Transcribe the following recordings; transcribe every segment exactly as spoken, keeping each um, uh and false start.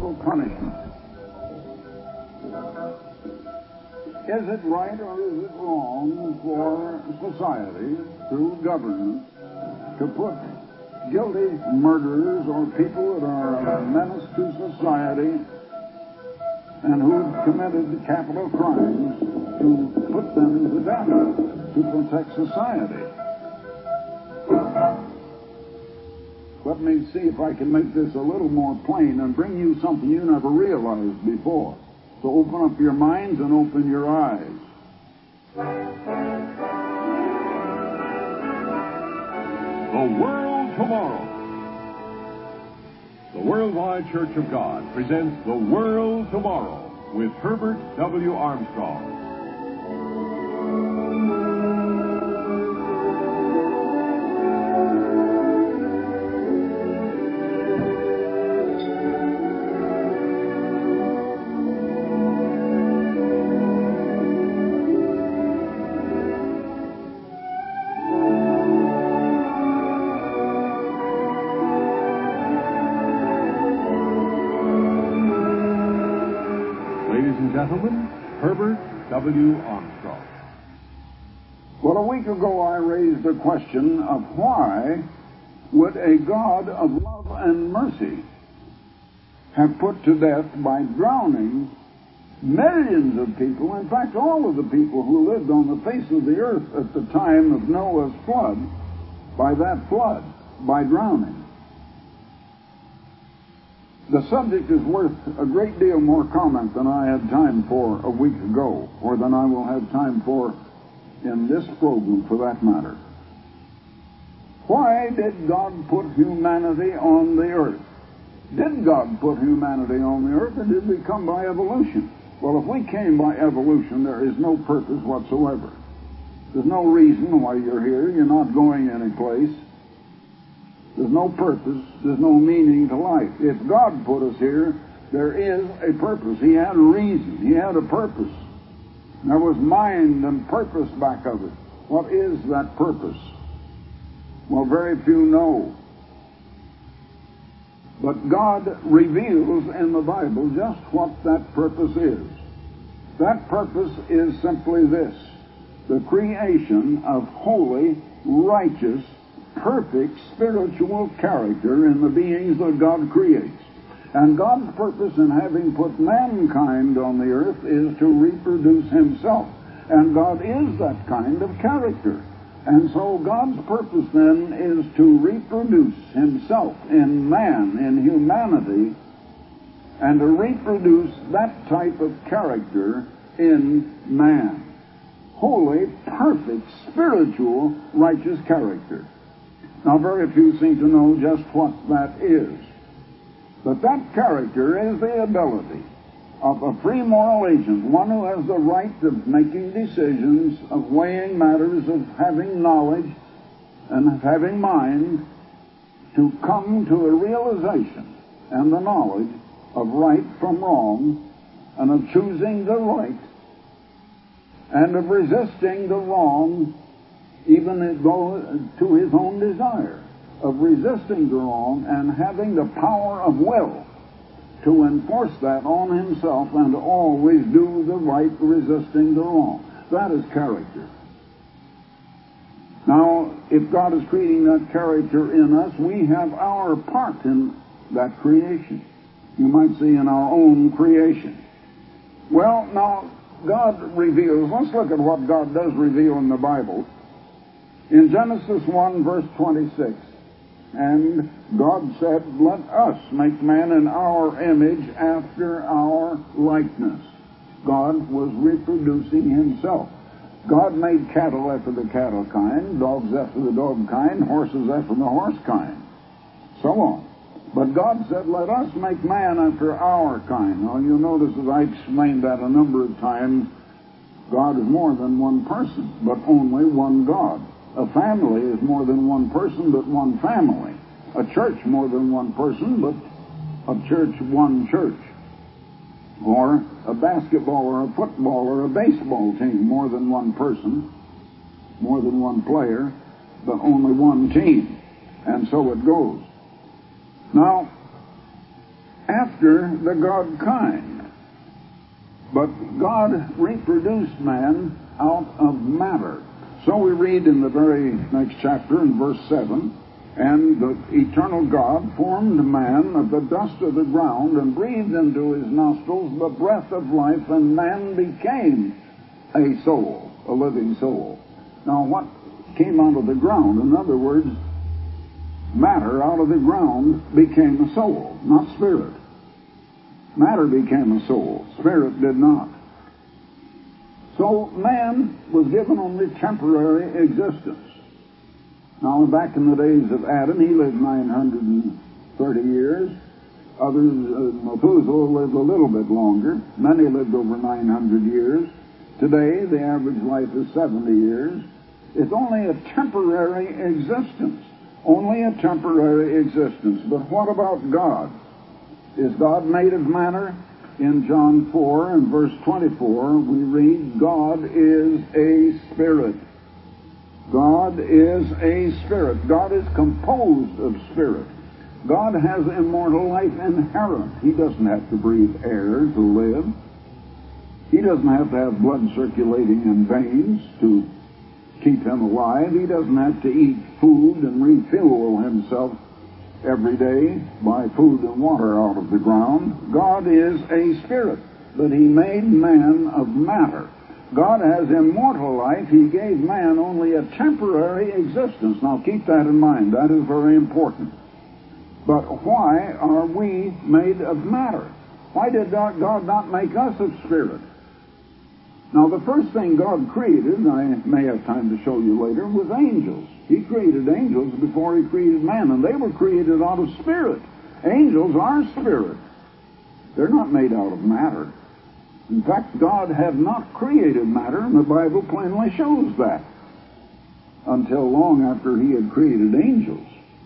capital punishment. Is it right or is it wrong for society, through government, to put guilty murderers or people that are a menace to society and who've committed capital crimes, to put them to death to protect society? Let me see if I can make this a little more plain and bring you something you never realized before. So open up your minds and open your eyes. The World Tomorrow. The Worldwide Church of God presents The World Tomorrow with Herbert W. Armstrong. Gentlemen, Herbert W. Armstrong. Well, a week ago I raised the question of why would a God of love and mercy have put to death by drowning millions of people, in fact all of the people who lived on the face of the earth at the time of Noah's flood, by that flood, by drowning. The subject is worth a great deal more comment than I had time for a week ago, or than I will have time for in this program, for that matter. Why did God put humanity on the earth? Did God put humanity on the earth, or did we come by evolution? Well, if we came by evolution, there is no purpose whatsoever. There's no reason why you're here. You're not going anyplace. There's no purpose. There's no meaning to life. If God put us here, there is a purpose. He had a reason. He had a purpose. There was mind and purpose back of it. What is that purpose? Well, very few know. But God reveals in the Bible just what that purpose is. That purpose is simply this: the creation of holy, righteous, perfect spiritual character in the beings that God creates. And God's purpose in having put mankind on the earth is to reproduce himself. And God is that kind of character. And so God's purpose then is to reproduce himself in man, in humanity, and to reproduce that type of character in man. Holy, perfect, spiritual, righteous character. Now, very few seem to know just what that is. But that character is the ability of a free moral agent, one who has the right of making decisions, of weighing matters, of having knowledge, and of having mind, to come to a realization and the knowledge of right from wrong, and of choosing the right, and of resisting the wrong, even to his own desire, of resisting the wrong and having the power of will to enforce that on himself and to always do the right, resisting the wrong. That is character. Now, if God is creating that character in us, we have our part in that creation. You might see in our own creation. Well, now, God reveals, let's look at what God does reveal in the Bible. In Genesis one, verse twenty-six, and God said, "Let us make man in our image after our likeness." God was reproducing himself. God made cattle after the cattle kind, dogs after the dog kind, horses after the horse kind, so on. But God said, "Let us make man after our kind." Now, you'll notice as I explained that a number of times, God is more than one person, but only one God. A family is more than one person, but one family. A church more than one person, but a church, one church. Or a basketball or a football or a baseball team, more than one person, more than one player, but only one team. And so it goes. Now, after after the God kind. But God reproduced man out of matter. So we read in the very next chapter in verse seven, and the eternal God formed man of the dust of the ground and breathed into his nostrils the breath of life, and man became a soul, a living soul. Now what came out of the ground? In other words, matter out of the ground became a soul, not spirit. Matter became a soul. Spirit did not. So man was given only temporary existence. Now, back in the days of Adam, he lived nine hundred thirty years. Others, uh, Methuselah lived a little bit longer. Many lived over nine hundred years. Today, the average life is seventy years. It's only a temporary existence. Only a temporary existence. But what about God? Is God made of matter? In John four and verse twenty-four, we read, God is a spirit. God is a spirit. God is composed of spirit. God has immortal life inherent. He doesn't have to breathe air to live. He doesn't have to have blood circulating in veins to keep him alive. He doesn't have to eat food and refuel himself every day by food and water out of the ground. God is a spirit, but he made man of matter. God has immortal life. He gave man only a temporary existence. Now keep that in mind. That is very important. But why are we made of matter? Why did God not make us of spirit? Now the first thing God created, and I may have time to show you later, was angels. He created angels before he created man, and they were created out of spirit. Angels are spirit. They're not made out of matter. In fact, God had not created matter, and the Bible plainly shows that, until long after he had created angels.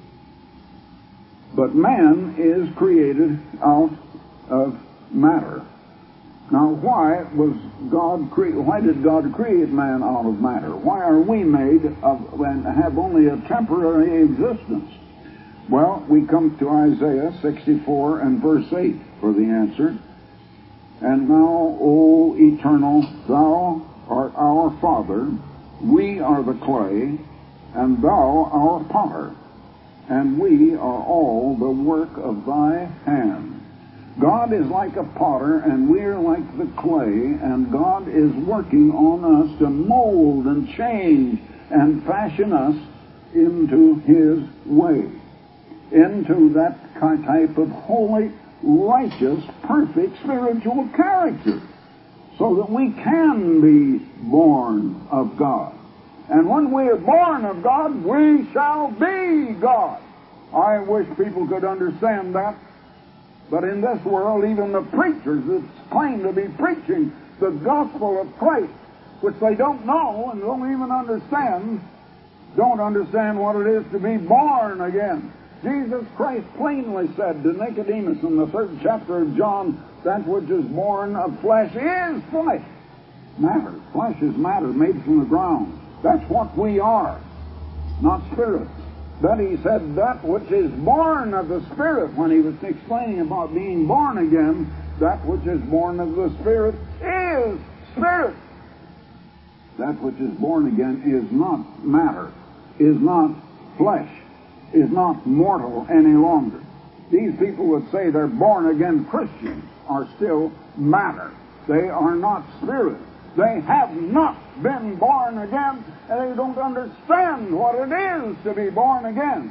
But man is created out of matter. Now, why was God cre- why did God create man out of matter? Why are we made of and have only a temporary existence? Well, we come to Isaiah sixty-four and verse eight for the answer. And now, O Eternal, thou art our Father, we are the clay, and thou our potter, and we are all the work of thy hand. God is like a potter, and we're like the clay, and God is working on us to mold and change and fashion us into his way, into that type of holy, righteous, perfect spiritual character, so that we can be born of God. And when we are born of God, we shall be God. I wish people could understand that. But in this world, even the preachers that claim to be preaching the gospel of Christ, which they don't know and don't even understand, don't understand what it is to be born again. Jesus Christ plainly said to Nicodemus in the third chapter of John, that which is born of flesh is flesh. Matter. Flesh is matter made from the ground. That's what we are, not spirit. But he said that which is born of the Spirit, when he was explaining about being born again, that which is born of the Spirit is spirit. That which is born again is not matter, is not flesh, is not mortal any longer. These people that say they're born again Christians are still matter. They are not spirit. They have not been born again, and they don't understand what it is to be born again.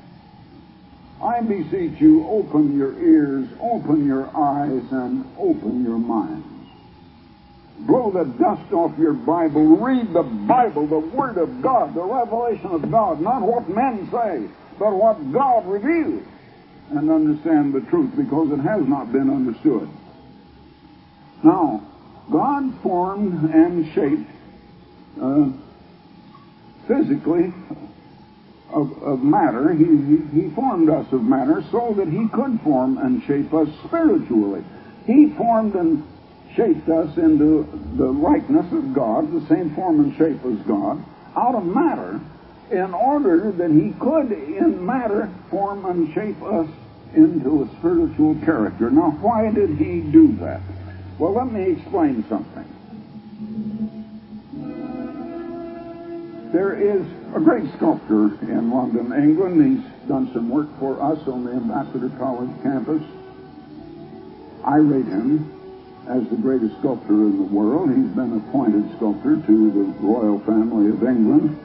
I beseech you, open your ears, open your eyes, and open your minds. Blow the dust off your Bible. Read the Bible, the Word of God, the revelation of God, not what men say, but what God reveals, and understand the truth, because it has not been understood. Now, God formed and shaped uh, physically of, of matter. He, he, he formed us of matter so that he could form and shape us spiritually. He formed and shaped us into the likeness of God, the same form and shape as God, out of matter, in order that he could, in matter, form and shape us into a spiritual character. Now, why did he do that? Well, let me explain something. There is a great sculptor in London, England. He's done some work for us on the Ambassador College campus. I rate him as the greatest sculptor in the world. He's been appointed sculptor to the royal family of England.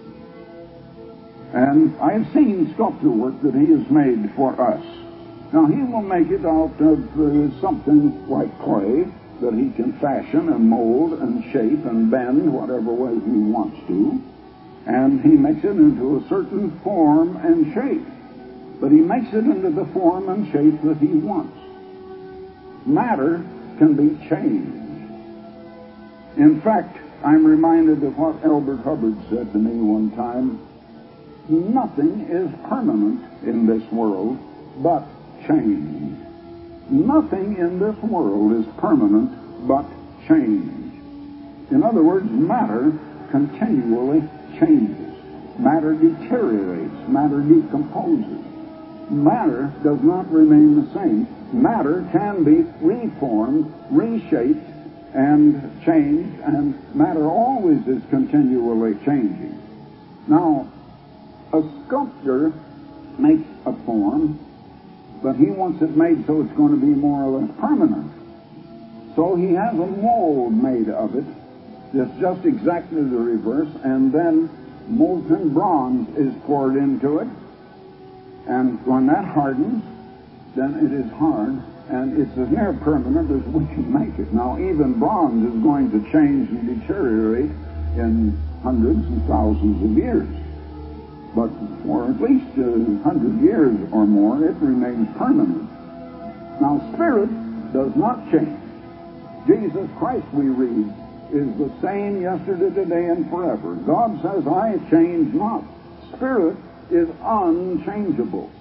And I have seen sculpture work that he has made for us. Now, he will make it out of uh, something like clay that he can fashion and mold and shape and bend whatever way he wants to. And he makes it into a certain form and shape. But he makes it into the form and shape that he wants. Matter can be changed. In fact, I'm reminded of what Albert Hubbard said to me one time. Nothing is permanent in this world but change. Nothing in this world is permanent but change. In other words, matter continually changes. Matter deteriorates. Matter decomposes. Matter does not remain the same. Matter can be reformed, reshaped, and changed, and matter always is continually changing. Now, a sculptor makes a form, but he wants it made so it's going to be more or less permanent. So he has a mold made of it that's just exactly the reverse, and then molten bronze is poured into it, and when that hardens, then it is hard, and it's as near permanent as we can make it. Now, even bronze is going to change and deteriorate in hundreds and thousands of years. But for at least a hundred years or more, it remains permanent. Now, spirit does not change. Jesus Christ, we read, is the same yesterday, today, and forever. God says, I change not. Spirit is unchangeable.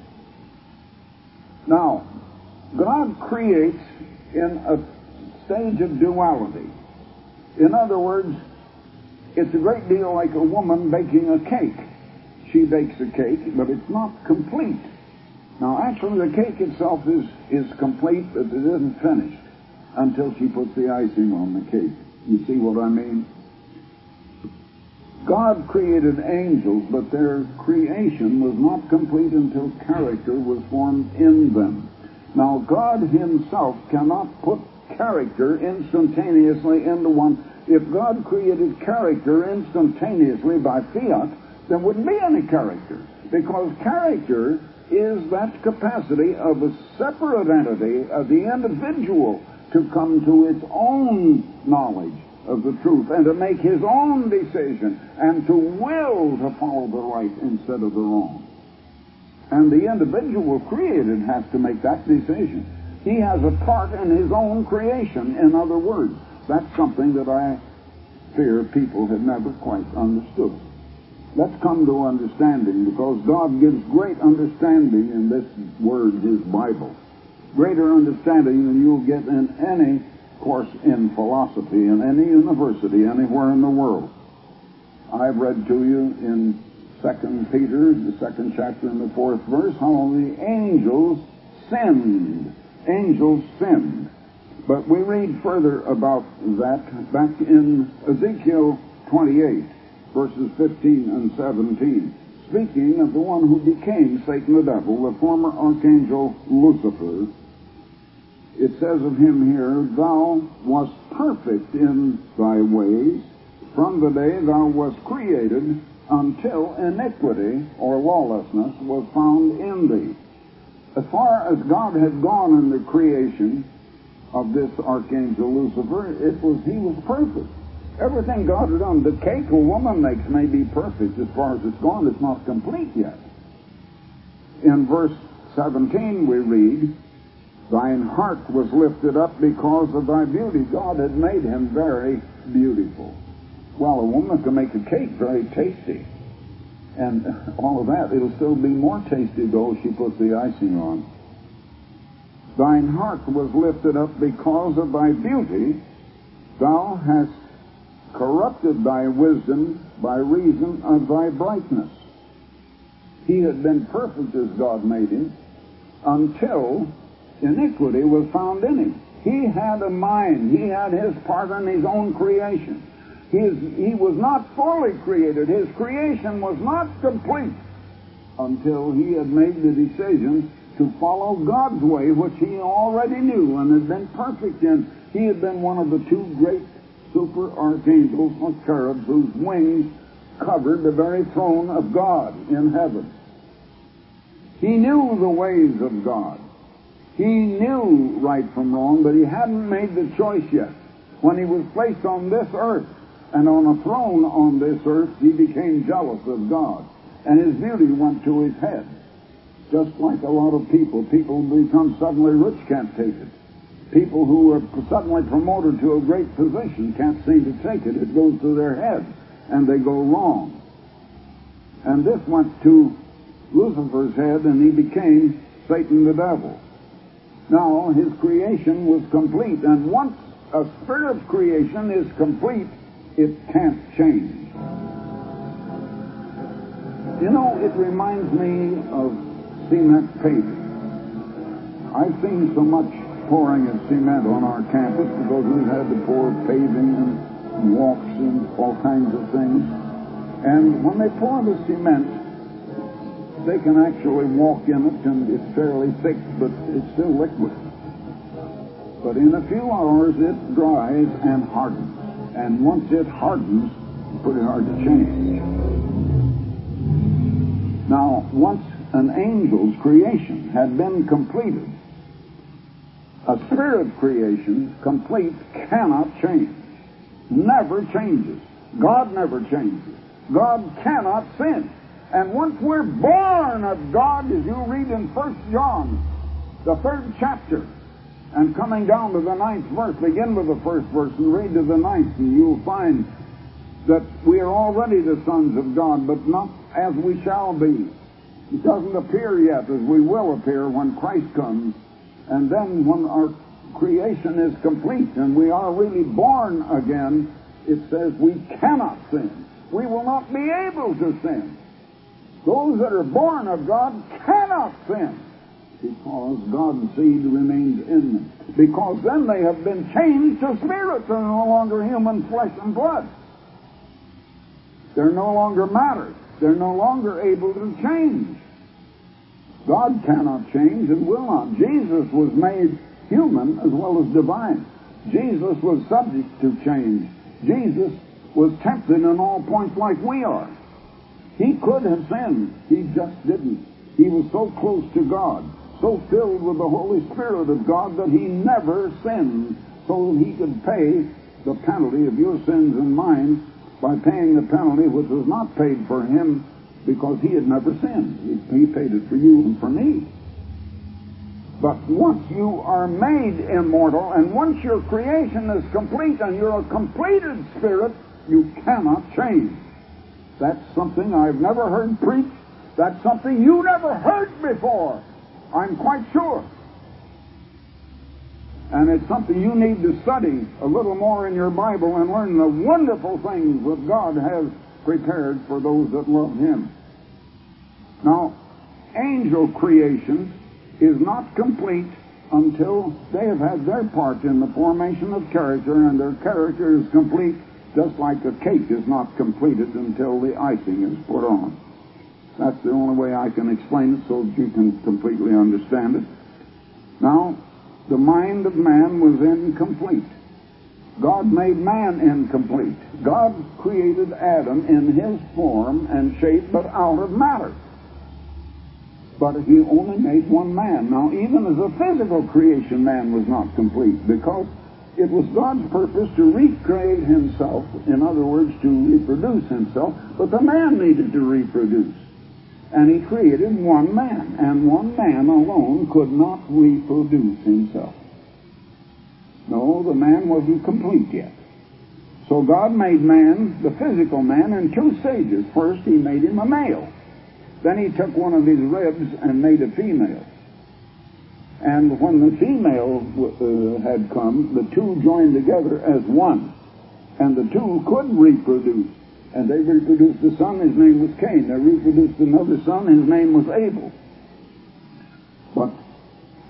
Now, God creates in a stage of duality. In other words, it's a great deal like a woman baking a cake. She bakes a cake, but it's not complete. Now, actually, the cake itself is, is complete, but it isn't finished until she puts the icing on the cake. You see what I mean? God created angels, but their creation was not complete until character was formed in them. Now, God himself cannot put character instantaneously into one. If God created character instantaneously by fiat, there wouldn't be any character, because character is that capacity of a separate entity, of the individual, to come to its own knowledge of the truth and to make his own decision and to will to follow the right instead of the wrong. And the individual created has to make that decision. He has a part in his own creation, in other words. That's something that I fear people have never quite understood. Let's come to understanding, because God gives great understanding in this word, his Bible. Greater understanding than you'll get in any course in philosophy, in any university, anywhere in the world. I've read to you in Second Peter, the second chapter and the fourth verse, how the angels sinned. Angels sinned. But we read further about that back in Ezekiel twenty-eight, verses fifteen and seventeen. Speaking of the one who became Satan the devil, the former archangel Lucifer, it says of him here, thou wast perfect in thy ways from the day thou wast created until iniquity or lawlessness was found in thee. As far as God had gone in the creation of this archangel Lucifer, it was he was perfect. Everything God had done, the cake a woman makes may be perfect. As far as it's gone, it's not complete yet. In verse seventeen we read, thine heart was lifted up because of thy beauty. God had made him very beautiful. Well, a woman can make a cake very tasty. And all of that, it'll still be more tasty, though, if she puts the icing on. Thine heart was lifted up because of thy beauty. Thou hast corrupted thy wisdom by reason of thy brightness. He had been perfect as God made him, until iniquity was found in him. He had a mind. He had his part in his own creation. His, he was not fully created. His creation was not complete until he had made the decision to follow God's way, which he already knew and had been perfect in. He had been one of the two great super archangels or cherubs whose wings covered the very throne of God in heaven. He knew the ways of God. He knew right from wrong, but he hadn't made the choice yet. When he was placed on this earth and on a throne on this earth, he became jealous of God, and his beauty went to his head. Just like a lot of people, people who become suddenly rich can't take it. People who are suddenly promoted to a great position can't seem to take it. It goes to their head, and they go wrong. And this went to Lucifer's head, and he became Satan the devil. Now, his creation was complete, and once a spirit creation is complete, it can't change. You know, it reminds me of cement paving. I've seen so much pouring of cement on our campus because we've had to pour paving and walks and all kinds of things. And when they pour the cement, they can actually walk in it, and it's fairly thick, but it's still liquid. But in a few hours, it dries and hardens. And once it hardens, it's pretty hard to change. Now, once an angel's creation had been completed, a spirit creation, complete, cannot change. Never changes. God never changes. God cannot sin. And once we're born of God, as you read in First John, the third chapter, and coming down to the ninth verse, begin with the first verse and read to the ninth, and you'll find that we are already the sons of God, but not as we shall be. It doesn't appear yet as we will appear when Christ comes. And then when our creation is complete and we are really born again, it says we cannot sin. We will not be able to sin. Those that are born of God cannot sin because God's seed remains in them. Because then they have been changed to spirits. They're no longer human flesh and blood. They're no longer matter. They're no longer able to change. God cannot change and will not. Jesus was made human as well as divine. Jesus was subject to change. Jesus was tempted in all points like we are. He could have sinned. He just didn't. He was so close to God, so filled with the Holy Spirit of God that he never sinned, so he could pay the penalty of your sins and mine by paying the penalty which was not paid for him because he had never sinned. He, he paid it for you and for me. But once you are made immortal, and once your creation is complete and you're a completed spirit, you cannot change. That's something I've never heard preached. That's something you never heard before. I'm quite sure. And it's something you need to study a little more in your Bible and learn the wonderful things that God has prepared for those that love him. Now, angel creation is not complete until they have had their part in the formation of character, and their character is complete just like a cake is not completed until the icing is put on. That's the only way I can explain it so that you can completely understand it. Now, the mind of man was incomplete. God made man incomplete. God created Adam in his form and shape, but out of matter. But he only made one man. Now, even as a physical creation, man was not complete, because it was God's purpose to recreate himself, in other words, to reproduce himself, but the man needed to reproduce. And he created one man, and one man alone could not reproduce himself. No, the man wasn't complete yet. So God made man, the physical man, in two stages. First, he made him a male. Then he took one of his ribs and made a female. And when the female uh, had come, the two joined together as one. And the two could reproduce. And they reproduced a son, his name was Cain. They reproduced another son, his name was Abel. But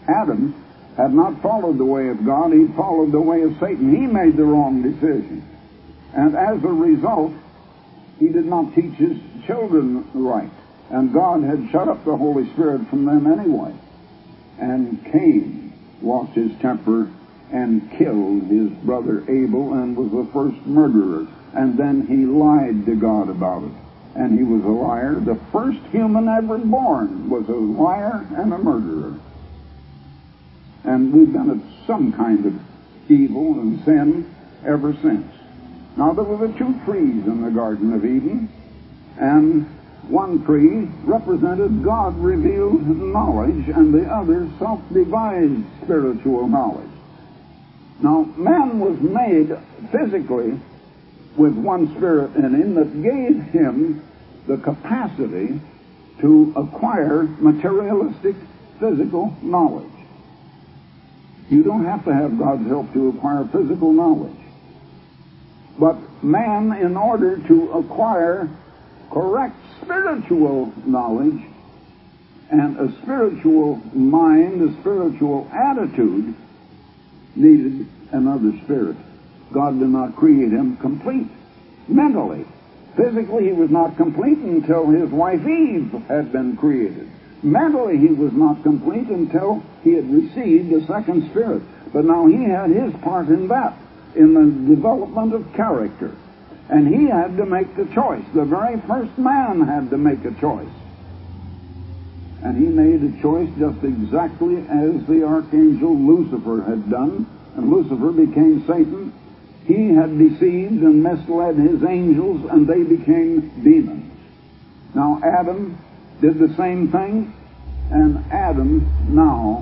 Adam had not followed the way of God. He followed the way of Satan. He made the wrong decision. And as a result, he did not teach his children right. And God had shut up the Holy Spirit from them anyway. And Cain lost his temper and killed his brother Abel and was the first murderer. And then he lied to God about it. And he was a liar. The first human ever born was a liar and a murderer. And we've done it some kind of evil and sin ever since. Now, there were the two trees in the Garden of Eden, and one tree represented God-revealed knowledge, and the other self-devised spiritual knowledge. Now, man was made physically with one spirit in him that gave him the capacity to acquire materialistic physical knowledge. You don't have to have God's help to acquire physical knowledge. But man, in order to acquire correct spiritual knowledge and a spiritual mind, a spiritual attitude, needed another spirit. God did not create him complete mentally. Physically, he was not complete until his wife Eve had been created. Mentally, he was not complete until he had received a second spirit. But now he had his part in that, in the development of character. And he had to make the choice. The very first man had to make a choice. And he made a choice just exactly as the archangel Lucifer had done. And Lucifer became Satan. He had deceived and misled his angels, and they became demons. Now Adam did the same thing, and Adam now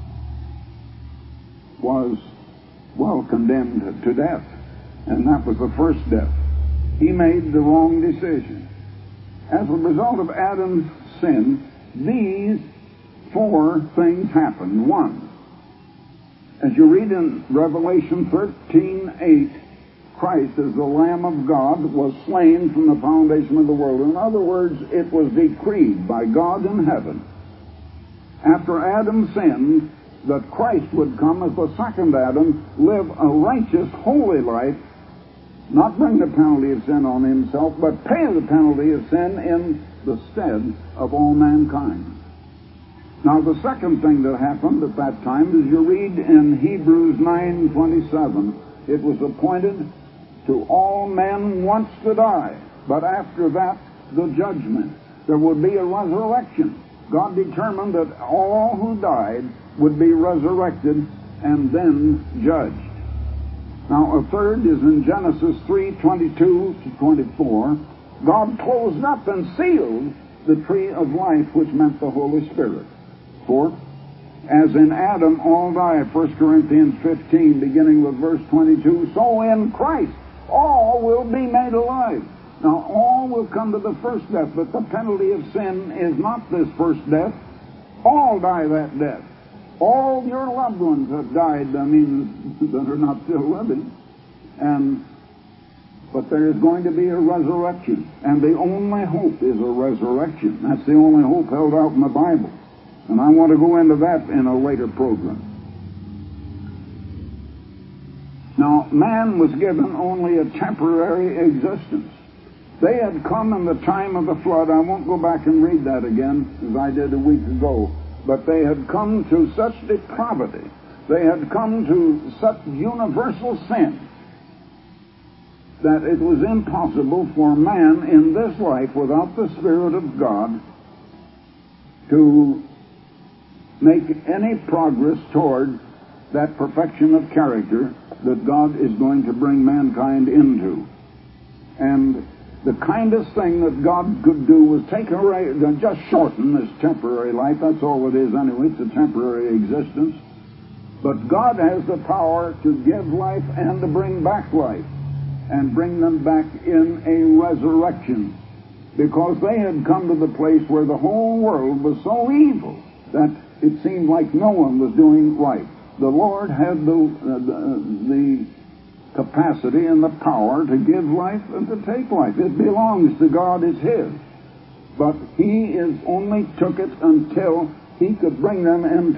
was, well, condemned to death. And that was the first death. He made the wrong decision. As a result of Adam's sin, these four things happened. One, as you read in Revelation thirteen eight, Christ, as the Lamb of God, was slain from the foundation of the world. In other words, it was decreed by God in heaven, after Adam sinned, that Christ would come as the second Adam, live a righteous, holy life, not bring the penalty of sin on himself, but pay the penalty of sin in the stead of all mankind. Now, the second thing that happened at that time is you read in Hebrews nine twenty-seven, it was appointed to all men once to die, but after that, the judgment. There would be a resurrection. God determined that all who died would be resurrected and then judged. Now, a third is in Genesis three twenty-two to twenty-four. God closed up and sealed the tree of life, which meant the Holy Spirit. Fourth, as in Adam all die, First Corinthians fifteen, beginning with verse twenty-two, so in Christ all will be made alive. Now, all will come to the first death, but the penalty of sin is not this first death. All die that death. All your loved ones have died, I mean, that are not still living. And but there is going to be a resurrection. And the only hope is a resurrection. That's the only hope held out in the Bible. And I want to go into that in a later program. Now, man was given only a temporary existence. They had come in the time of the flood. I won't go back and read that again, as I did a week ago. But they had come to such depravity. They had come to such universal sin that it was impossible for man in this life, without the Spirit of God, to make any progress toward that perfection of character that God is going to bring mankind into. And the kindest thing that God could do was take away, just shorten this temporary life. That's all it is anyway. It's a temporary existence. But God has the power to give life and to bring back life, and bring them back in a resurrection, because they had come to the place where the whole world was so evil that it seemed like no one was doing right. The Lord had the, uh, the, the capacity and the power to give life and to take life. It belongs to God, it's His. But He is only took it until He could bring them into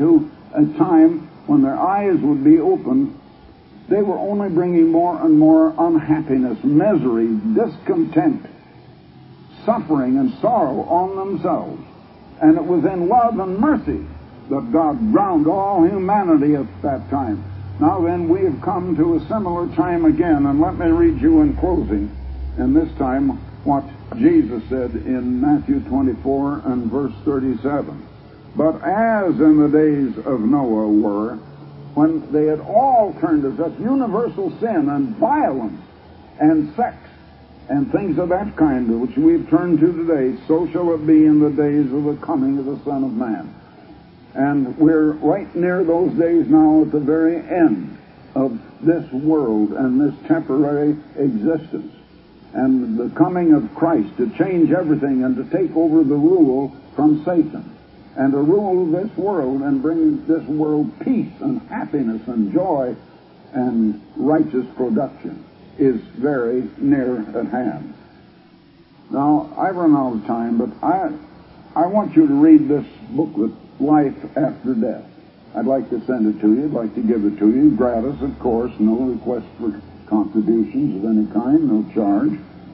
a time when their eyes would be opened, they were only bringing more and more unhappiness, misery, discontent, suffering, and sorrow on themselves. And it was in love and mercy that God drowned all humanity at that time. Now then, we have come to a similar time again, and let me read you in closing, and this time what Jesus said in Matthew twenty-four and verse thirty-seven. But as in the days of Noah were, when they had all turned to such universal sin and violence and sex and things of that kind, which we've turned to today, so shall it be in the days of the coming of the Son of Man. And we're right near those days now, at the very end of this world and this temporary existence, and the coming of Christ to change everything and to take over the rule from Satan, and to rule this world and bring this world peace and happiness and joy and righteous production, is very near at hand. Now, I've run out of time, but I I want you to read this booklet, Life After Death. I'd like to send it to you. I'd like to give it to you, gratis, of course, no request for contributions of any kind, no charge.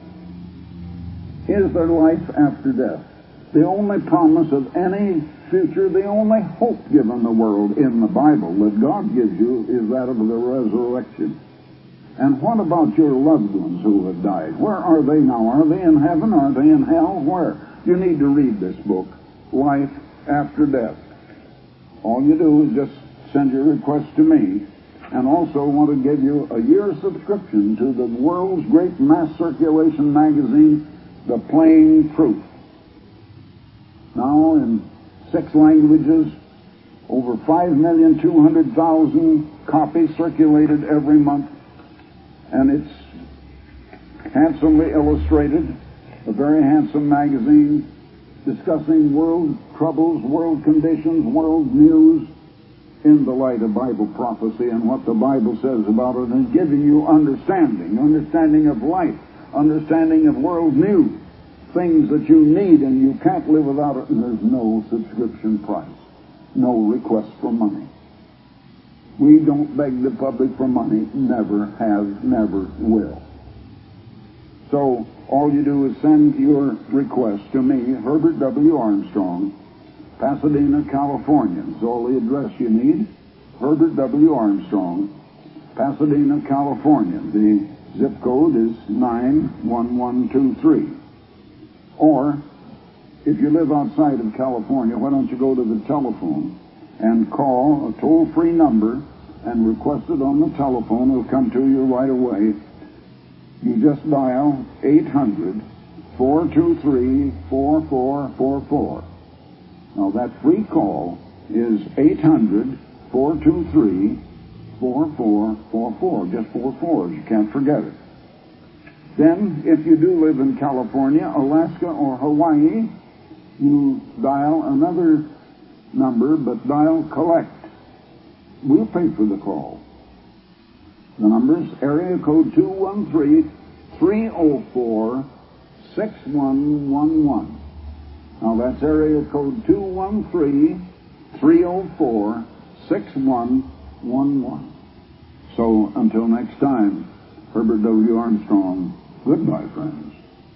Is there life after death? The only promise of any future, the only hope given the world in the Bible that God gives you is that of the resurrection. And what about your loved ones who have died? Where are they now? Are they in heaven? Are they in hell? Where? You need to read this book, Life After Death. All you do is just send your request to me, and also want to give you a year's subscription to the world's great mass circulation magazine, The Plain Truth. Now in six languages, over five million two hundred thousand copies circulated every month, and it's handsomely illustrated, a very handsome magazine discussing world troubles, world conditions, world news in the light of Bible prophecy and what the Bible says about it, and giving you understanding, understanding of life, understanding of world news, things that you need and you can't live without it, and there's no subscription price, no request for money. We don't beg the public for money, never have, never will. So all you do is send your request to me, Herbert W. Armstrong, Pasadena, California. That's all the address you need. Herbert W. Armstrong, Pasadena, California. The zip code is nine one one two three. Or, if you live outside of California, why don't you go to the telephone and call a toll-free number and request it on the telephone. It'll come to you right away. You just dial eight hundred, four two three, four four four four. Now, that free call is eight hundred, four two three, four four four four. Just four fours. You can't forget it. Then, if you do live in California, Alaska, or Hawaii, you dial another number, but dial collect. We'll pay for the call. The number's area code two one three, three oh four, six one one one. Now, that's area code two one three, three oh four, six one one one. So, until next time, Herbert W. Armstrong, goodbye, friends.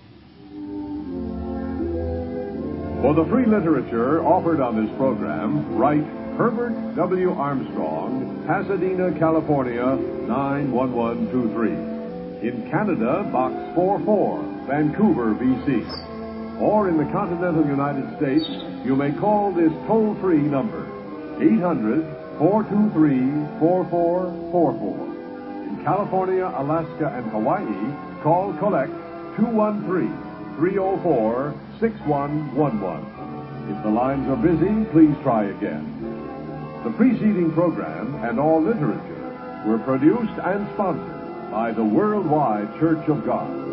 For the free literature offered on this program, write Herbert W. Armstrong, Pasadena, California, nine one one two three. In Canada, Box four four, Vancouver, B C. Or in the continental United States, you may call this toll-free number, eight hundred, four two three, four four four four. In California, Alaska, and Hawaii, call collect two one three, three oh four, six one one one. If the lines are busy, please try again. The preceding program and all literature were produced and sponsored by the Worldwide Church of God.